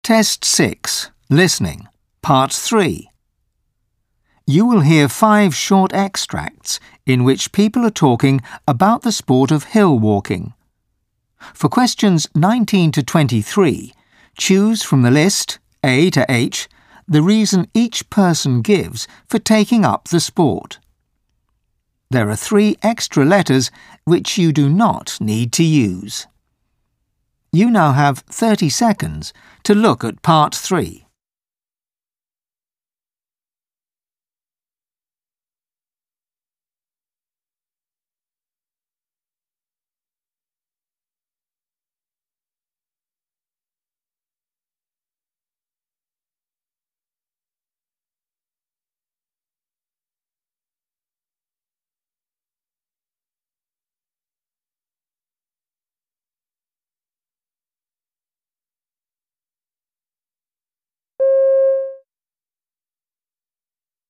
Test 6. Listening. Part 3. You will hear 5 short extracts in which people are talking about the sport of hill walking. For questions 19 to 23, choose from the list, A to H, the reason each person gives for taking up the sport. There are 3 extra letters which you do not need to use. You now have 30 seconds to look at Part 3.